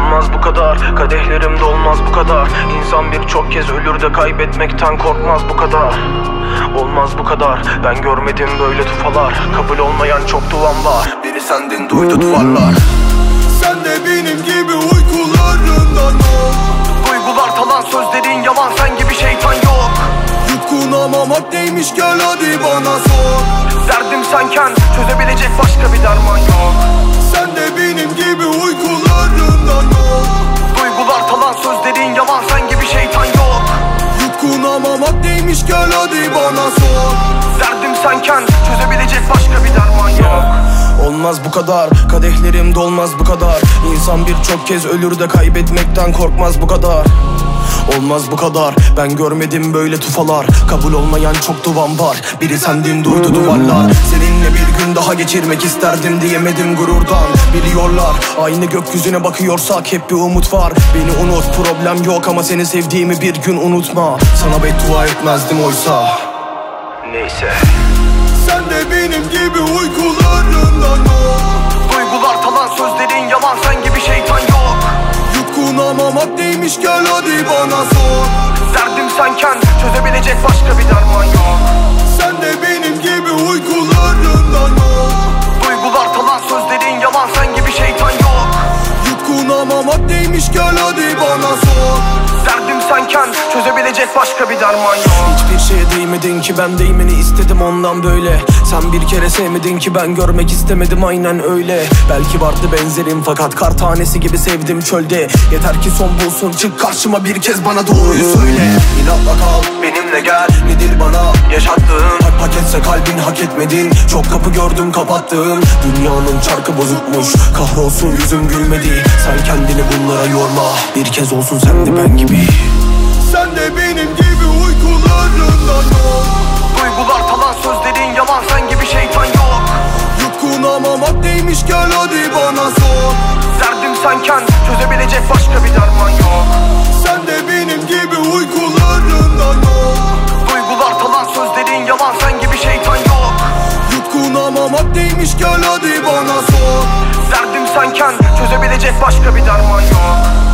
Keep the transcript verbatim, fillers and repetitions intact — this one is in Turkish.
Olmaz bu kadar, kadehlerim dolmaz bu kadar. İnsan birçok kez ölür de kaybetmekten korkmaz bu kadar. Olmaz bu kadar, ben görmedim böyle tufalar. Kabul olmayan çok duvan var, biri sendin duydu duvarlar. Sen de benim gibi uykularından ol. Duygular talan, sözlerin yalan, sen gibi şeytan yok. Yutkunamamak neymiş, gel hadi bana sor. Derdim senken çözebilecek başka bir derman yok. Sen de benim gibi uykularından ol. Duygular talan, sözlerin yalan, sen gibi şeytan yok. Yutkunamamak neymiş, gel hadi bana sor. Derdim senken çözebilecek başka bir derman yok. Olmaz bu kadar, kadehlerim dolmaz bu kadar. İnsan birçok kez ölür de kaybetmekten korkmaz bu kadar. Olmaz bu kadar, ben görmedim böyle tufalar. Kabul olmayan çok duvan var, biri sendin duydu duvarlar. Seninle bir gün daha geçirmek isterdim diyemedim gururdan. Biliyorlar, aynı gökyüzüne bakıyorsak hep bir umut var. Beni unut, problem yok ama seni sevdiğimi bir gün unutma. Sana beddua etmezdim oysa. Neyse. Sen de benim gibi uykularından ol. Duygular talan, sözlerin yalan, sen gibi şeytan yok. Yutkunamamak neymiş, gel hadi bana sor. Derdim senken çözebilecek başka bir derman yok. Sen de benim gibi uykularından ol. Duygular talan, sözlerin yalan, sen gibi şeytan yok. Yutkunamamak neymiş, gel hadi bana sor. Derdim senken çözebilecek başka bir derman yok. Hiçbir şeye değmedin ki ben değmeni istedim ondan böyle. Sen bir kere sevmedin ki ben görmek istemedim aynen öyle. Belki vardı benzerim fakat kar tanesi gibi sevdim çölde. Yeter ki son bulsun, çık karşıma bir kez bana doğruyu söyle. İnatla kal, benimle gel, nedir bana yaşattığın? Hak hak etse kalbin hak etmedin. Çok kapı gördüm kapattığım. Dünyanın çarkı bozukmuş, kahrolsun yüzüm gülmedi. Sen kendini bunlara yorma, bir kez olsun sen de ben gibi. Sen de benim gibi uykularından ol. Duygular talan, sözlerin yalan, sen gibi şeytan yok. Yutkunamamak neymiş, gel hadi bana sor. Derdim senken çözebilecek başka bir derman yok. Sen de benim gibi uykularından ol. Duygular talan, sözlerin yalan, sen gibi şeytan yok. Yutkunamamak neymiş, gel hadi bana sor. Derdim senken çözebilecek başka bir derman yok.